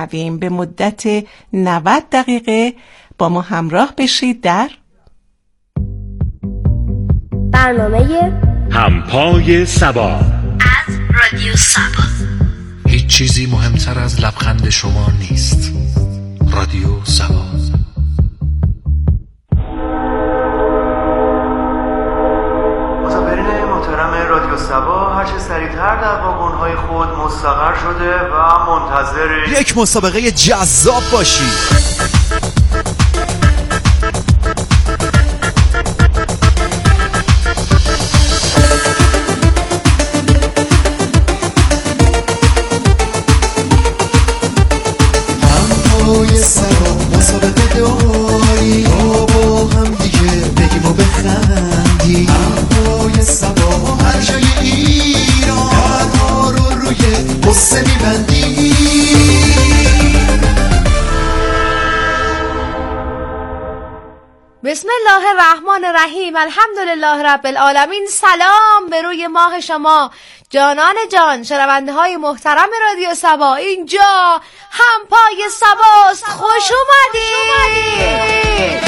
میشنویم. به مدت 90 دقیقه با ما همراه بشید در برنامه همپای صبا از رادیو صبا. هیچ چیزی مهمتر از لبخند شما نیست. رادیو صبا. مسافرین محترم رادیو صبا، هر چه سریعتر در واگن‌های خود مستقر شده و منتظر یک مسابقه جذاب باشید. همپای صبا مسابقه داری، با هم دیگه بگیم و بخندیم. همپای صبا هر جای ایران درها رو روی قصه میبندیم. بسم الله الرحمن الرحیم. الحمدلله رب العالمین. سلام به روی ماه شما جانان جان، شنونده های محترم رادیو صبا. اینجا همپای صباست. خوش اومدید.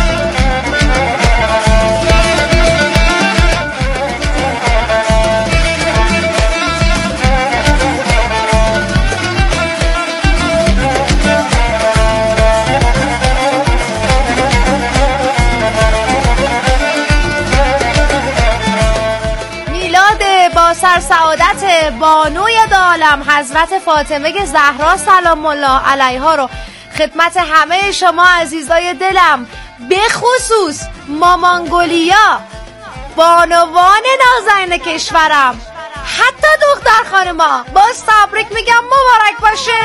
با سرسعادت بانوی عالم حضرت فاطمه زهرا سلام الله علیها رو خدمت همه شما عزیزای دلم، به خصوص مامانگولیا، بانوان نازنین کشورم، حتی دختر خانما، باز تبریک میگم، مبارک باشه.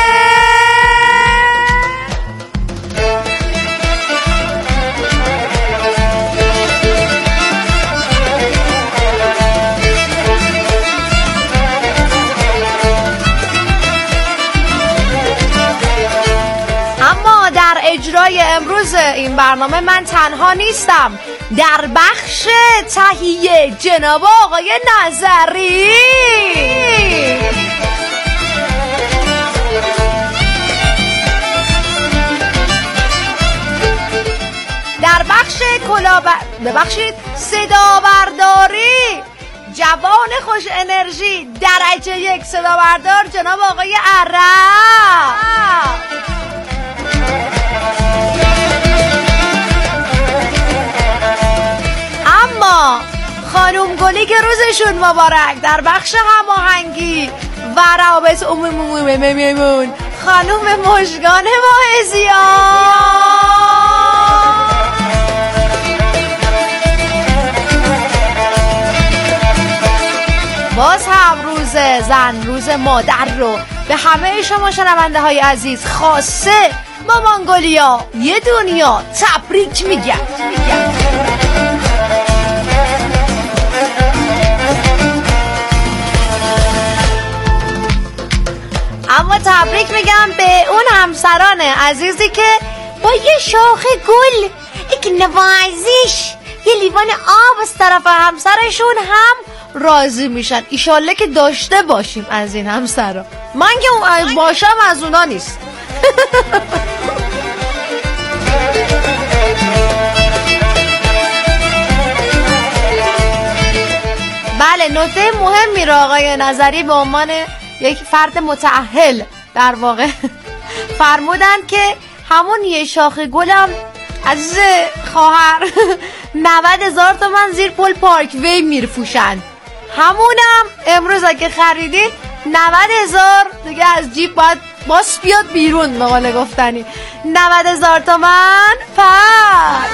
در اجرای امروز این برنامه من تنها نیستم. در بخش تهیه جناب آقای نظری، در بخش ببخشید صدا برداری جوان خوش انرژی درجه 1 صدا بردار جناب آقای عرب. اما خانوم گلی که روزشون مبارک در بخش هماهنگی و روابط عمومی خانوم مژگان واعظیان. باز هم روز زن، روز مادر رو به همه شما شنونده های عزیز، خاصه مامانگولیا یه دنیا تبریک میگم. اما تبریک میگم به اون همسران عزیزی که با یه شاخه گل، یک نوازش، یه لیوان آب از طرف همسرشون هم راضی میشن. ایشالله که داشته باشیم از این همسرا. من که باشم از اونا نیست. بله، نکته مهمی را آقای نظری به عنوان یک فرد متأهل در واقع فرمودند که همون یه شاخه گلم از خواهر 90,000 تومان زیر پل پارک وی میرفوشند. همونم امروز اگه خریدید 90,000 دیگه از جیب باید باس بیاد بیرون، به قول گفتنی 90,000 تومان پر.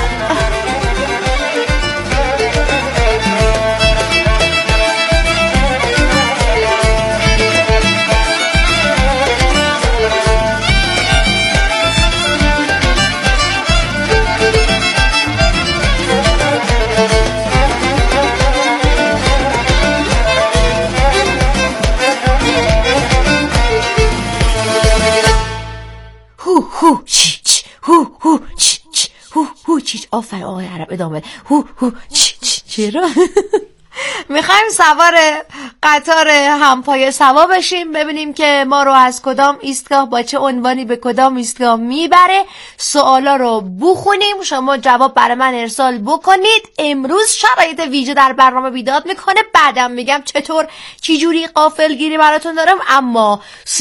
هو چی چی هو چی چی هو چی. آفرین آقای عرب، ادامه. هو چی چی. چرا میخوایم سوار قطار همپای سوا بشیم، ببینیم که ما رو از کدام ایستگاه با چه عنوانی به کدام ایستگاه میبره. سوالا رو بخونیم، شما جواب برای من ارسال بکنید. امروز شرایط ویژه در برنامه بیداد میکنه، بعدم میگم چطور چجوری غافلگیری براتون دارم. اما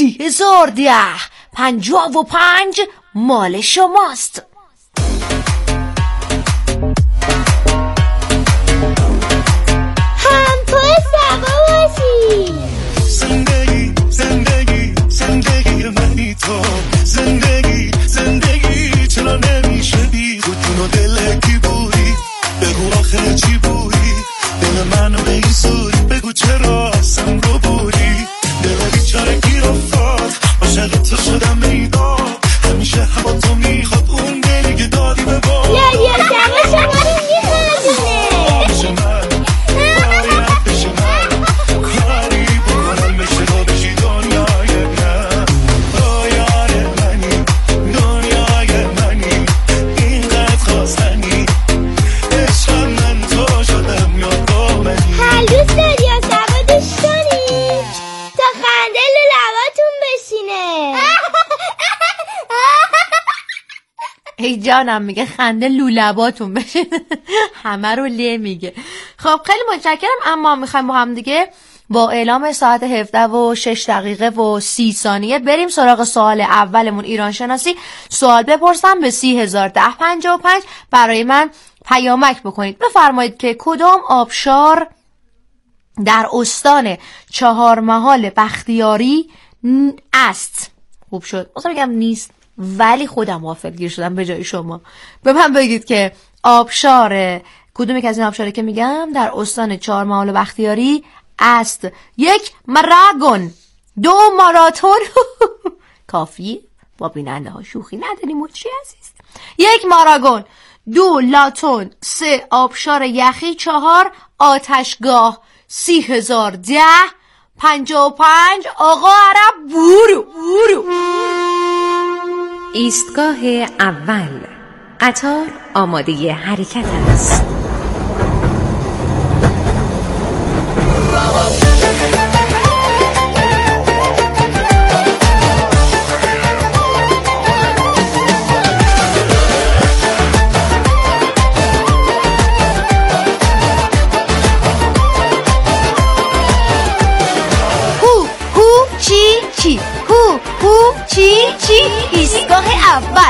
3055 مال شماست. زندگی چرا نمیشه بی خودتونو دل کی بودی بگو آخه چی بودی دل منو به این سوری بگو چرا اصلا رو بودی دل بیچاره گیر افتاد عاشق تو شدم میداد همیشه هوا تو میخواد اون دلی که دادی به با یا شما رو میخوادونه ای جانم میگه خنده لولباتون بشه. همه رو له میگه. خب خیلی متشکرم. اما میخوایم با هم دیگه با اعلام ساعت 17:06:30 بریم سراغ سوال اولمون. ایران شناسی. سوال بپرسم به 301055 برای من پیامک بکنید. بفرمایید که کدام آبشار در استان چهارمحال بختیاری است؟ خوب شد مثلا بگم نیست، ولی خودم غافلگیر شدم به جای شما. به من بگید که آبشار کدومی که از این آبشاره که میگم در استان چهارمحال بختیاری است. 1 ماراگون، 2 ماراتون. کافی با بیننده ها شوخی نداریم مچی عزیز. 1 ماراگون، 2 لاتون، 3 آبشار یخی، 4 آتشگاه. 301055 آقا عرب برو. ایستگاه اول، قطار آماده حرکت است. چی ایستگاه اول.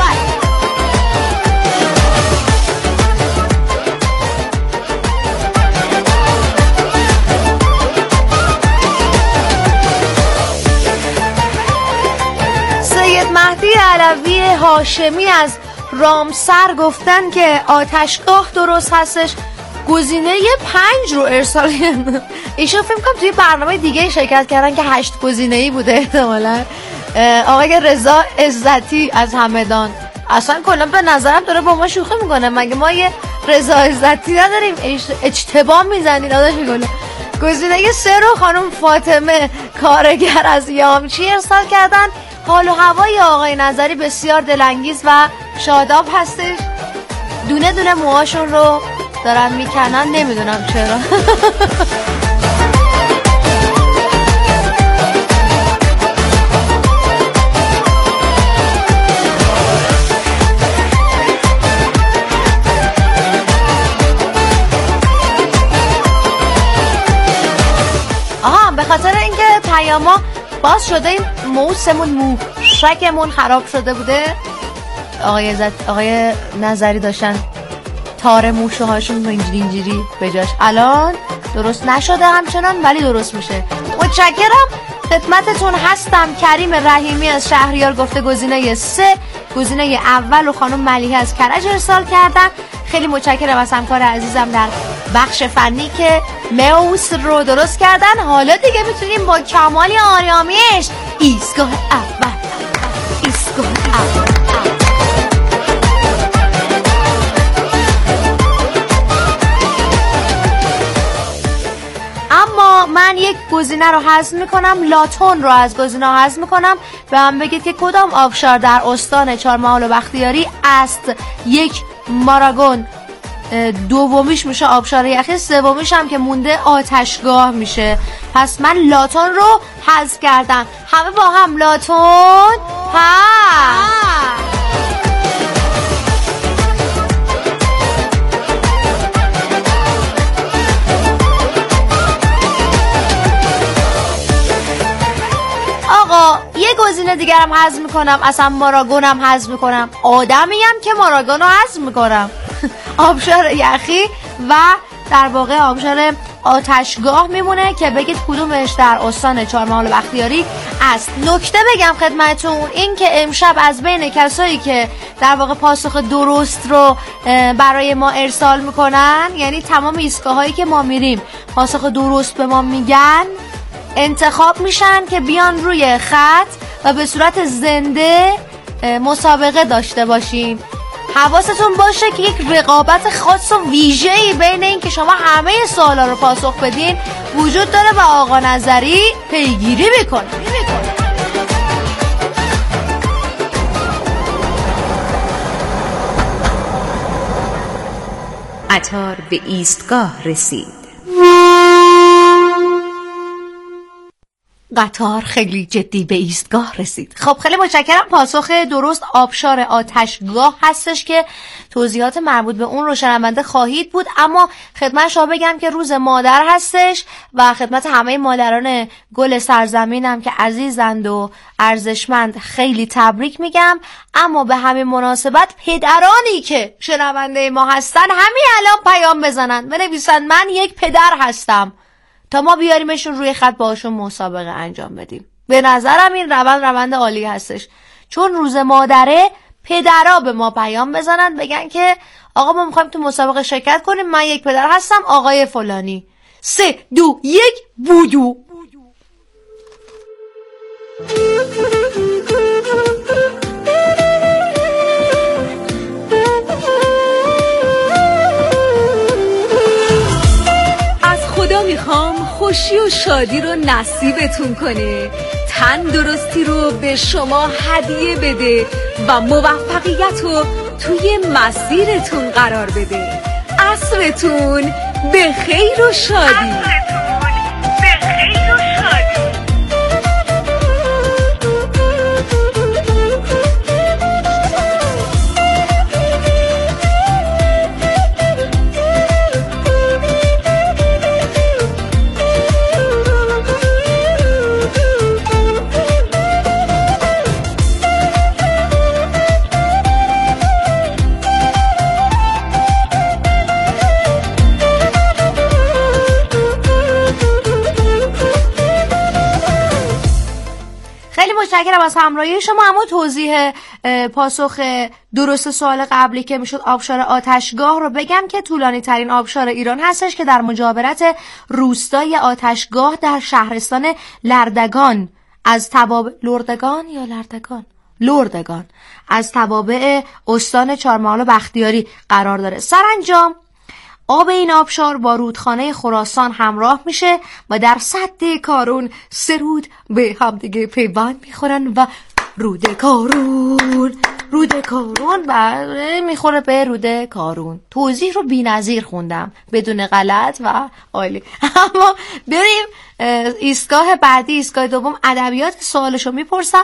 سید مهدی علوی هاشمی از رامسر گفتن که آتشگاه درست هستش. گزینه 5 رو ارسال کردن. ایشون فکر کنم توی برنامه دیگه شرکت کردن که 8 گزینه‌ای بوده احتمالاً. آقای رضا عزتی از همدان اصلا کلا به نظرم داره با ما شوخی میکنه. مگه ما یه رضا عزتی نداریم؟ اجتباه میزنید داداش گله. گزینه 3 رو خانم فاطمه کارگر از یامچی ارسال کردن. حال و هوای آقای نظری بسیار دلانگیز و شاداب هستش. دونه دونه موهاشون رو دارن میکنن، نمیدونم چرا. به خاطر اینکه پیاما باز شده این موشکمون خراب شده بوده. آقای نظری داشتن تار موشه هاشون اینجوری به جاش. الان درست نشده همچنان ولی درست میشه. متشکرم، خدمتتون هستم. کریم رحیمی از شهریار گفته گزینه 3. گزینه اول رو خانم ملیحه از کرج ارسال کردن. خیلی متشکرم از همکار عزیزم در بخش فنی که موس رو درست کردن. حالا دیگه میتونیم با کمال آرامش ایستگاه اول. اما من یک گزینه رو حذف میکنم، لاتون رو از گزینه حذف میکنم. به من بگید که کدام آبشار در استان چهارمحال و بختیاری است. 1 ماراگون، دومیش میشه آبشار یخی، سومیش هم که مونده آتشگاه میشه. پس من لاتون رو حذف کردم. همه با هم لاتون آقا یه گزینه دیگرم حذف میکنم، اصلا ماراگونم حذف میکنم، آدمیم که ماراگون رو حذف میکنم. آبشار یخی و در واقع آبشار آتشگاه میمونه که بگید کدومش در استان چهارمحال بختیاری است. نکته بگم خدمتون این که امشب از بین کسایی که در واقع پاسخ درست رو برای ما ارسال میکنن، یعنی تمام ایستگاهایی که ما میریم پاسخ درست به ما میگن، انتخاب میشن که بیان روی خط و به صورت زنده مسابقه داشته باشیم. حواستون باشه که یک رقابت خاص و ویژه‌ای بین این که شما همه سوالا رو پاسخ بدین وجود داره و آقا نظری پیگیری میکنه. قطار به ایستگاه رسید. قطار خیلی جدی به ایستگاه رسید. خب خیلی متشکرم. پاسخ درست آبشار آتشگاه هستش که توضیحات مربوط به اون رو شنونده خواهید بود. اما خدمت شما بگم که روز مادر هستش و خدمت همه مادران گل سرزمینم که عزیزند و ارزشمند خیلی تبریک میگم. اما به همین مناسبت پدرانی که شنونده ما هستن همین الان پیام بزنن بنویسن من یک پدر هستم تا ما بیاریمشون روی خط باشون مسابقه انجام بدیم. به نظرم این روند عالی هستش، چون روز مادره پدرها به ما پیام بزنن بگن که آقا ما میخوایم تو مسابقه شرکت کنیم، من یک پدر هستم آقای فلانی. 3 2 1 بودو. میخوام خوشی و شادی رو نصیبتون کنه، تندرستی رو به شما هدیه بده و موفقیت رو توی مسیرتون قرار بده. عصرتون به خیر و شادی. متشکرم از همراهی شما. اما توضیح پاسخ درست سوال قبلی که میشد آبشار آتشگاه رو بگم که طولانی ترین آبشار ایران هستش که در مجاورت روستای آتشگاه در شهرستان لردگان از لردگان از توابع استان چهارمحال بختیاری قرار داره. سرانجام آب این آبشار با رودخانه خراسان همراه میشه و در سد کارون 3 رود به همدیگه پیوند میخورن و رود کارون میخوره به رود کارون. توضیح رو بی‌نظیر خوندم بدون غلط و عالی. اما بریم ایستگاه بعدی، ایستگاه دوم ادبیات. سوالشو میپرسم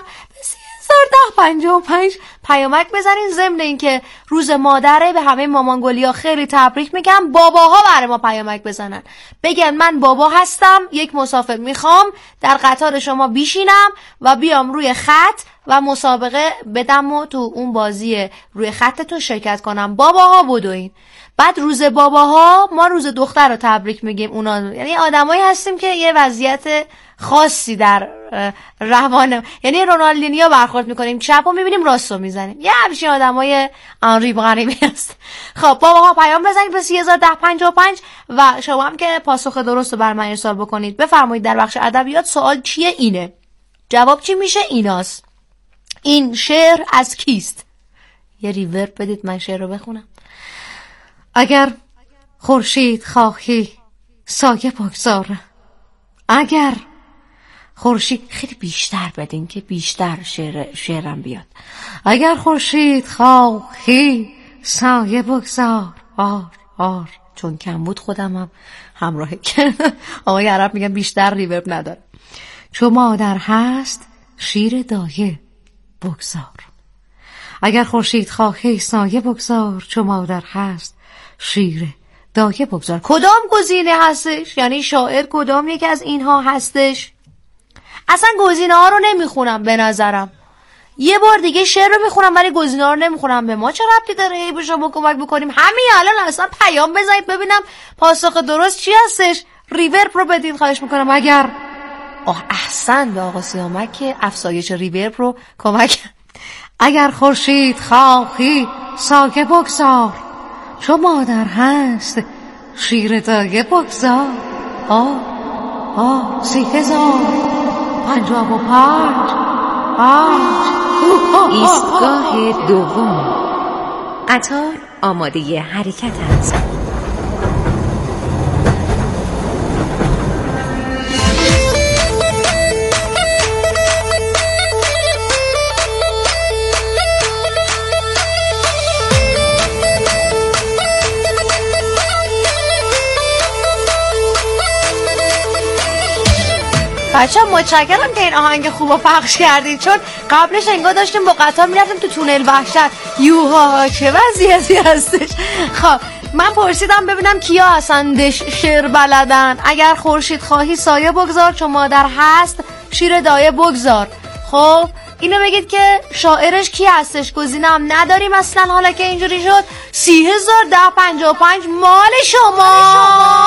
1355 پیامک بزنین. ضمن این که روز مادره به همه مامانگلیا خیلی تبریک میگم. باباها برای ما پیامک بزنن بگن من بابا هستم، یک مسافر میخوام در قطار شما بیشینم و بیام روی خط و مسابقه بدم و تو اون بازی روی خطتون شرکت کنم. باباها بدوین. بعد روز باباها ما روز دختر رو تبریک میگیم. اونا یعنی آدمایی هستیم که یه وضعیت خاصی در روانم، یعنی رونالدینیو برخورد میکنیم، چپو میبینیم راستو میزنیم، یه همچین آدمای انریب غریبی هست. خب باباها پیام بزنید به 1355 و شما هم که پاسخ درست رو بر من ارسال بکنید. بفرمایید در بخش ادبیات سوال چیه؟ اینه. جواب چی میشه؟ ایناست. این شعر از کیست؟ یه ریورب بدید من شعر رو بخونم. اگر خورشید خواهی سایه بگذار، اگر خورشید، خیلی بیشتر بدین که بیشتر شعرم بیاد. اگر خورشید خواهی سایه بگذار، چون کم بود خودمم همراه کردم. آقای عرب میگن بیشتر ریورب نداره. چو مادر هست شیر دایه بگذار، اگر خورشید خواهی سایه بگذار، چو مادر هست شیر دایه بگذار. کدام گزینه هستش؟ یعنی شاعر کدام یکی از اینها هستش؟ اصلا گزینه ها رو نمیخونم به نظرم. یه بار دیگه شعر رو میخونم ولی گزینه ها رو نمیخونم. به ما چه ربطی داره؟ ای به شما کمک بکنیم همین الان اصلا پیام بزنید ببینم پاسخ درست چی هستش. ریورب رو بدید خواهش میکنم. اگر احسن به آقا سیامک که افزایش ریورب رو کمک. اگر خورشید خواهی سایه بگذار، چو مادر هست شیر دایه بگذار. 3055 ایستگاه دوم. قطار آماده حرکت است. بچه متشکرم که این آهنگ خوب پخش کردید، چون قبلش انگار داشتیم با قطار میرفتیم تو تونل وحشت. یوها چه وضعیتی هستش. خب من پرسیدم ببینم کیا هستندش شعر بلدن. اگر خورشید خواهی سایه بگذار، چون مادر هست شیر دایه بگذار. خب اینو بگید که شاعرش کی هستش. گزینه هم نداریم اصلا. حالا که اینجوری شد 30,1055 مال شما.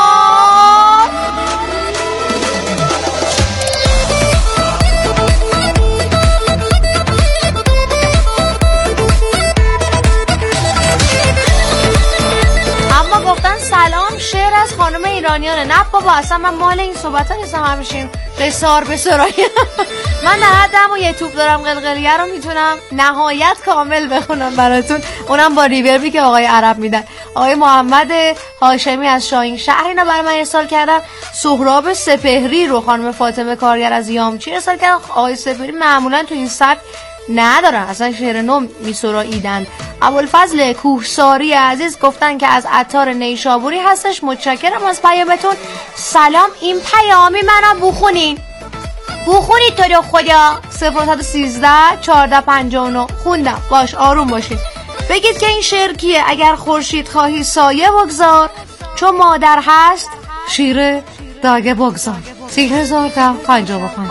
گفتن سلام شعر از خانم ایرانیانه. نه بابا اصلا من مال این صحبت ها نیستم. همشین قصار به سرایی. من در حدم و یه توپ دارم قلقلیه رو میتونم نهایت کامل بخونم براتون، اونم با ریوربی که آقای عرب میدن. آقای محمد هاشمی از شاهین شهر اینو برای من ارسال کردن. سهراب سپهری رو خانم فاطمه کارگر از یامچی ارسال کردن. آقای سپهری معمولا تو این سبک ندارن، اصلا شعر نو میسراییدن. ابوالفضل کوهساری عزیز گفتن که از عطار نیشابوری هستش. متشکرم از پیامتون. سلام این پیامی منم بخونید تو رو خدا. 013 1459 خوندم. باش آروم باشید. بگید که این شعر کیه. اگر خورشید خواهی سایه بگذار، چون مادر هست شیر دایه بگذار. 30,1055.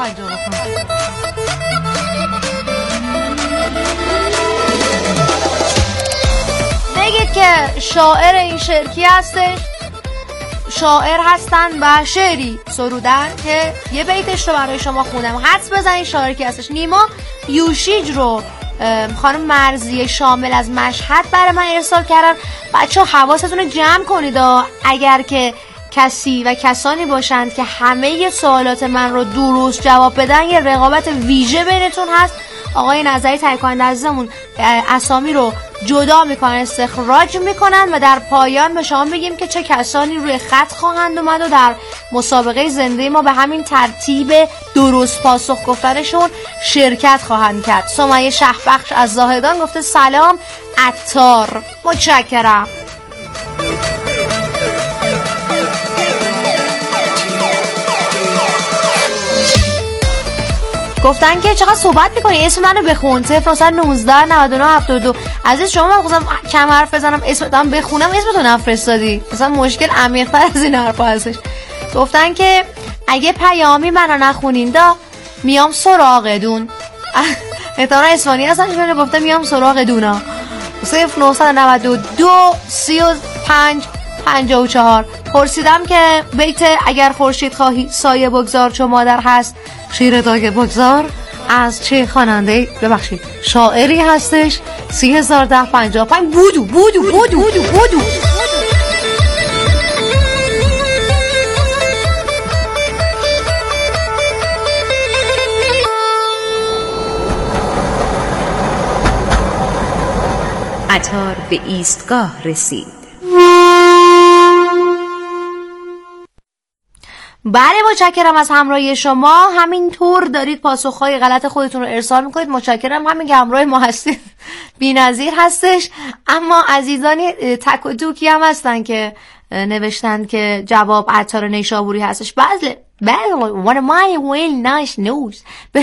بگید که شاعر این شعر کی هستش. شاعر هستن و شعری سرودن که یه بیتش رو برای شما خوندم. حدس بزنید شاعر کی هستش. نیما یوشیج رو خانم مرزی شامل از مشهد برای من ارسال کردن. بچه حواستون رو جمع کنید اگر که کسی و کسانی باشند که همه سوالات من رو درست جواب بدن، یه رقابت ویژه بینتون هست. آقای نظری تایکوانده عزیزمون اسامی رو جدا میکنن، استخراج میکنن و در پایان به شما بگیم که چه کسانی روی خط خواهند اومد و در مسابقه زنده ما به همین ترتیب درست پاسخ گفتنشون شرکت خواهند کرد. سمیه شهبخش از زاهدان گفته سلام عطار. متشکرم. گفتن که چقدر صحبت میکنی اسم منو بخون. 019 99 72. عزیز شما من خواستم کم حرف بزنم اسمتون بخونم اسمتون نفرستادی. مثلا مشکل عمیق‌تر از این حرفا هستش. گفتن که اگه پیامی منو نخونین دا میام سراغدون. احتمالاً اسمانی هستن که گفتم میام سراغدونا. 0992 35 54. پرسیدم که بیت اگر خورشید خواهی سایه بگذار، چون مادر هست شیر دایه بگذار از چه خواننده ببخشید شاعری هستش. 30,1055 بودو. قطار به ایستگاه رسید. بله متشکرم از همراهی شما. همینطور دارید پاسخهای غلط خودتون رو ارسال میکنید. متشکرم. همین که همراه ما هستید بی‌نظیر هستش. اما عزیزانی تک و توکی هم هستن که نوشتن که جواب عطار نیشابوری هستش. بله one of my well nice news.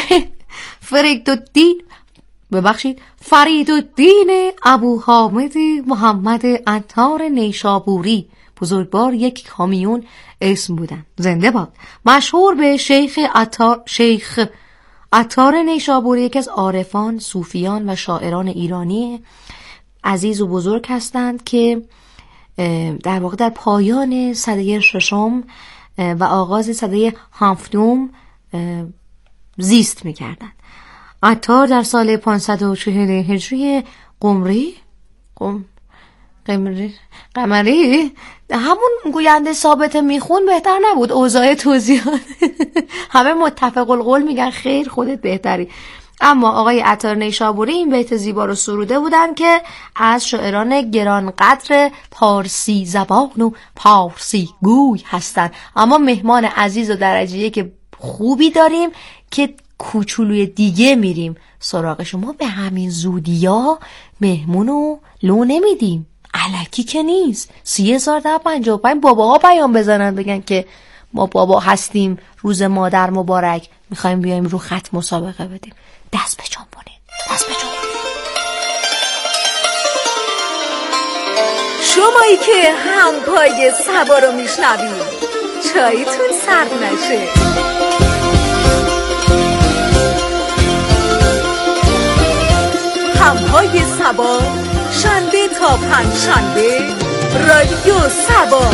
فریدالدین ابو حامد محمد عطار نیشابوری، بزرگوار یک کامیون اسم بودن. زنده باد. مشهور به شیخ عطار نیشابوری، یکی از عارفان، صوفیان و شاعران ایرانی عزیز و بزرگ هستند که در واقع در پایان سده ششم و آغاز سده هفتم زیست می‌کردند. عطار در سال 540 هجری قمری همون گوینده ثابت میخون بهتر نبود اوضاع توضیحات. همه متفق القول میگن خیر خودت بهتری. اما آقای عطار نیشابوری این بیت زیبا رو سروده بودن که از شاعران گرانقدر پارسی زبان و پارسی گوی هستن. اما مهمان عزیز و درجه که خوبی داریم که کوچولوی دیگه میریم سراغ شما. به همین زودیا مهمونو لو نمیدیم، الکی که نیست. 30,055 باباها پیام بزنن بگن که ما بابا هستیم، روز مادر مبارک، میخوایم بیایم رو خط مسابقه بدیم. دست به جنبونید، دست به جنبونید. شمایی که همپای سبا رو میشنوید چایتون سرد نشه. همپای سبا شنبه تا پنجشنبه رادیو سبا.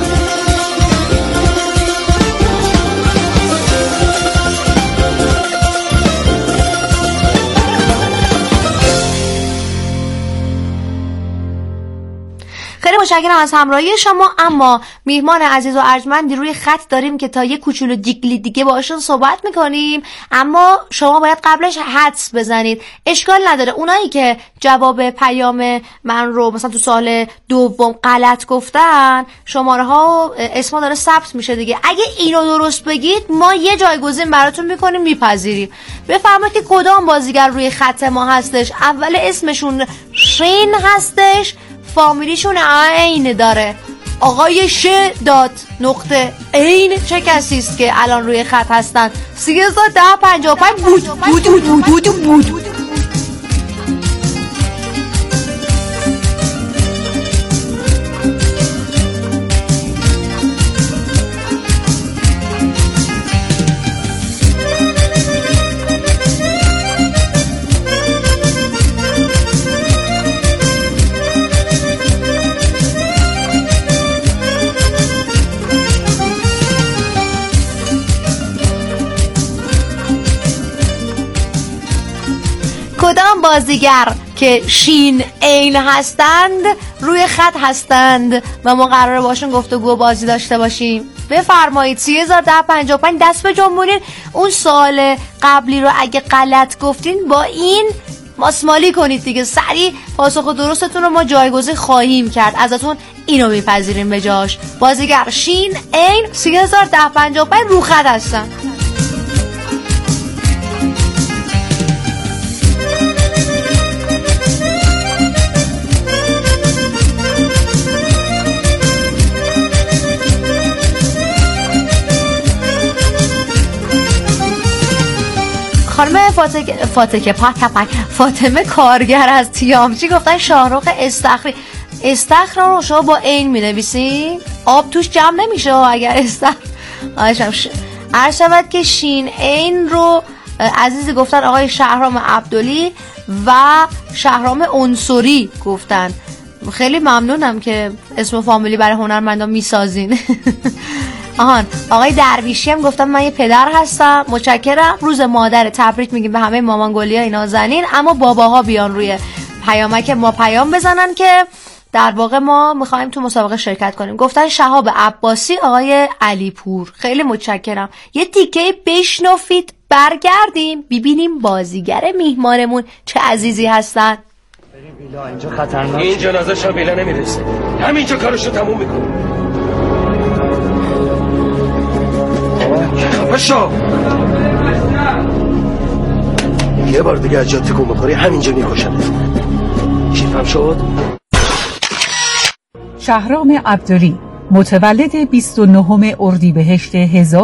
خیلی متشکرم از همراهی شما. اما میهمان عزیز و ارجمندی روی خط داریم که تا یه کوچولو دیگه باشون صحبت میکنیم، اما شما باید قبلش حدس بزنید. اشکال نداره اونایی که جواب پیام من رو مثلا تو سال دوم غلط گفتن، شماره ها اسما داره ثبت میشه دیگه. اگه اینو درست بگید ما یه جایگزین براتون میکنیم، میپذیریم. بفرمایید که کدام بازیگر روی خط ما هستش. اول اسمشون شین هستش، فامیلیشون عین داره. آقای ش.عین چه کسی است که الان روی خط هستن؟ 30,1055 بود. کدام بازیگر که شین عین هستند روی خط هستند و ما قراره باشون گفتگو و بازی داشته باشیم؟ بفرمایید. 30,1055 دست به جنبونید. اون سال قبلی رو اگه غلط گفتین با این ماسمالی کنید دیگه. سریع پاسخ درستتون رو ما جایگزین خواهیم کرد، ازتون اینو میپذیریم به جاش. بازیگر شین عین 30,1055 رو خط هستن. خانم فاطمه کارگر از تیامچی گفتن شاهرخ استخری. استخر رو شما با این می نویسین؟ آب توش جمع نمیشه اگر استخر. عرض شود که شین این رو عزیزی گفتن آقای شهرام عبدلی و شهرام انصری گفتن. خیلی ممنونم که اسم فامیلی برای هنرمندان میسازین. آقای درویشی هم گفتن من یه پدر هستم. متشکرم. روز مادر تبریک میگیم به همه مامانگلیای نازنین. اما باباها بیان روی پیامک ما پیام بزنن که در واقع ما میخوایم تو مسابقه شرکت کنیم. گفتن شهاب عباسی، آقای علیپور. خیلی متشکرم. یه تیکه بشنفید برگردیم ببینیم بازیگر میهمانمون چه عزیزی هستن. اینجا خطرناک. این جنازه شابیلا نمیرسه. همینجا کارشو تموم میکنه. خفه شو. یه بار دیگه از جا تکون بخوری همینجا میکشنت. کیفم شد؟ شهرام عبدلی متولد 29 اردیبهشت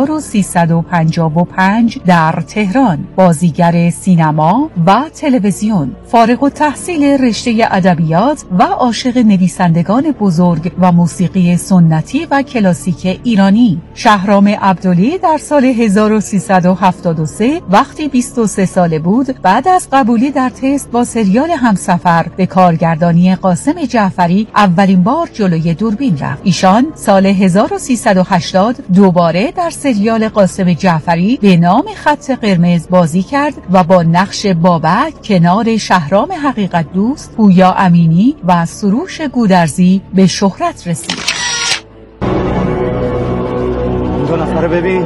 1355 در تهران، بازیگر سینما و تلویزیون، فارغ التحصیل رشته ادبیات و عاشق نویسندگان بزرگ و موسیقی سنتی و کلاسیک ایرانی. شهرام عبدلی در سال 1373 وقتی 23 ساله بود، بعد از قبولی در تست با سریال همسفر به کارگردانی قاسم جعفری اولین بار جلوی دوربین رفت. ایشان سال 1380 دوباره در سریال قاسم جعفری به نام خط قرمز بازی کرد و با نقش بابک کنار شهرام حقیقت دوست، پویا امینی و سروش گودرزی به شهرت رسید. این دو نفره ببین.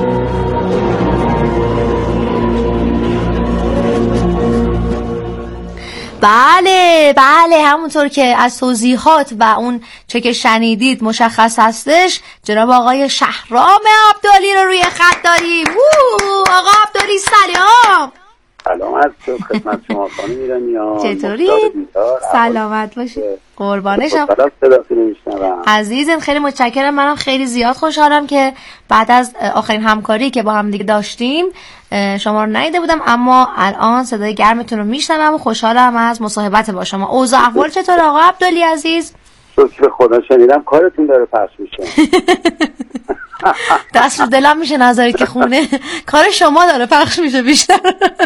بله همونطور که از توضیحات و اون چه که شنیدید مشخص هستش، جناب آقای شهرام عبدلی رو روی خط داریم. آقا عبدلی سلام. سلامت خدمت شما خانم ایرانیان. چطوری؟ سلامت باشید. قربانشم. عزیزم خیلی متشکرم. منم خیلی زیاد خوشحالم که بعد از آخرین همکاری که با هم دیگه داشتیم شما رو ندیده بودم، اما الان صدای گرمتون رو میشنوم و خوشحالم از مصاحبت با شما. اوضاع احوال چطور آقا عبدلی عزیز؟ شکر خدا. شنیدم کارتون داره پخش میشه. دست رو دلم میشه نذارید که خونه کار شما داره پخش میشه بیشتر.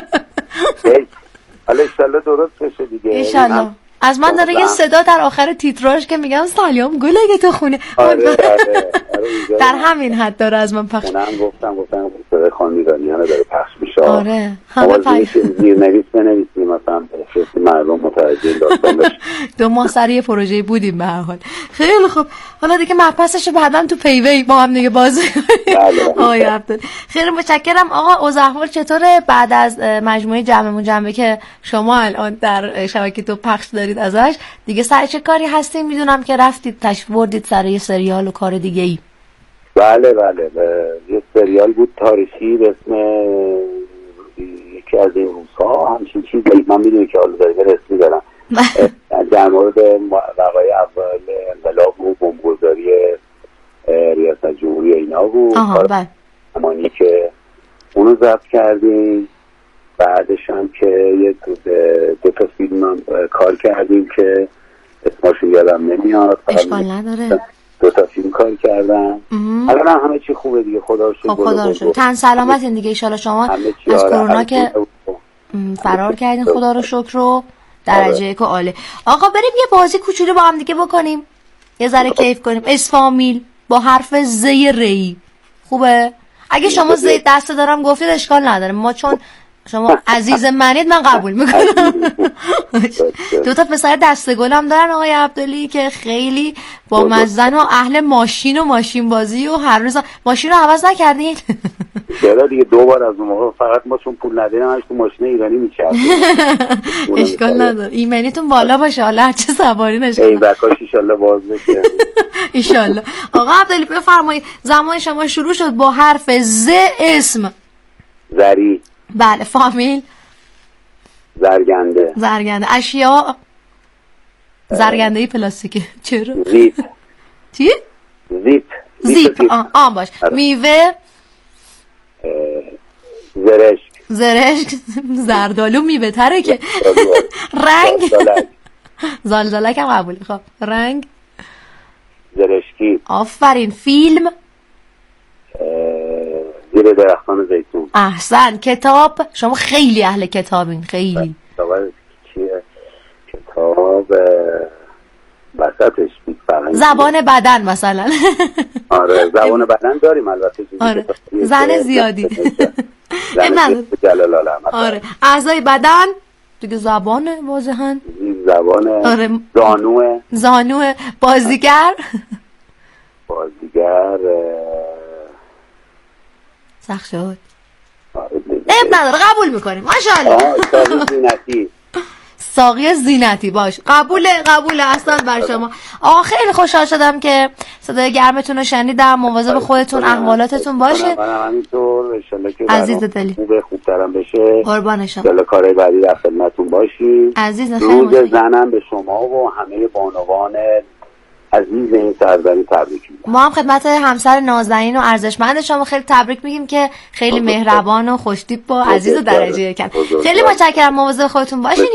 حالا انشالله درست بشه دیگه. انشالله. از من داره یه صدا در آخر تیتراژ که میگم سلام گل اگه تو خونه. آره در همین حد داره از من پخش. منم گفتم صدای خانم ایرانیان داره پخش میشه. آره همه زیرنویس بنویسیم مثلا خیلی مردم متوجه داستان بشه. 2 ماه سر یه پروژه بودیم به هر حال. خیلی خوب. حالا دیگه مبحثش بعداً تو پیوی با هم دیگه بازی کنیم. آقای عبدلی خیلی متشکرم. آقا اوضاع احوال چطوره بعد از مجموعه جمعه که شما الان در شبکه تو پخش دارید ازش؟ دیگه سر چه کاری هستیم؟ میدونم که رفتید تشریف بردید سر یه سریال و کار دیگه ای. بله یه سریال بود تاریخی به اسم یکی از این روزها، همچین چیزی. من میدونی که حالا داریم رسمی دارم در مورد وقایع اول انقلاب و بمبگذاری ریاست جمهوری اینا بود. همانی که اونو ضبط کردیم. بعدش هم که یه 2 تا فیلم هم کار کردیم که اسمشون یادم نمیاد. اشکال نداره. 2 تا فیلم کار کردم. الان همه چی خوبه دیگه، خدا رو شکر. خدا رو شکر. تن سلامتین دیگه ان شاء الله. شما از کرونا که فرار کردین خدا رو شکر رو درجه 1 عالی. آقا بریم یه بازی کوچولو با هم دیگه بکنیم، یه ذره کیف کنیم. اسفامیل با حرف ز ری خوبه؟ اگه شما ز دست دارم گفتید اشکال نداره، ما چون شما عزیز منید من قبول میکنم. 2 تا پسر دسته گلم دارن آقای عبدلی که خیلی با مزن و اهل ماشین و ماشین بازی و هر روز. ماشین رو عوض نکردین؟ چرا دیگه 2 بار از اون موقع فقط ما چون پول نداریم همش تو ماشین ایرانی میچرخیم. اشکال نداره. ایمنیتون بالا باشه. حالا هر چه سواری نشه. این بکاش ان شاء الله باز بشه. ان شاء الله. آقا عبدلی بفرمایید زمان شما شروع شد با حرف ز. اسم زری. بله. فامیل زرگنده. اشیاء زرگنده‌ای پلاستیکی. چرا؟ زیپ. چی؟ زیپ. باش. میوه زرشک. زردالو میوه تره که. رنگ زالزالک هم قبوله. خب رنگ زرشکی. آفرین. فیلم زیر درختان زیتون. احسن. کتاب شما خیلی اهل کتابین. خیلی کتاب وسطش زبان بدن مثلا. آره زبان بدن داریم البته. آره زن زیادی. آره اعضای بدن دیگه. زبان واضحاً زبان. آره زانو. بازیگر سخت شد. نداره قبول میکنیم ماشاءالله. ساقی زینتی باش. قبوله اصلا بر شما. آقا خیلی خوشحال شدم که صدای گرمتون رو شنیدم. مواظب خودتون احوالاتتون باشه. منم همینطور ان شاءالله که عزیز دلی خوبترم بشه. قربان شما. ان کارهای بعدی در خدمتتون باشیم. عزیز روز زنم به شما و همه بانوان عزیز این سرزمین تبریک میگم. ما هم خدمت همسر نازنین و ارزشمند شما خیلی تبریک میگیم که خیلی مهربان و خوشتیپ و عزیز و درجه یک. خیلی متشکرم. مواظب خودتون باشین.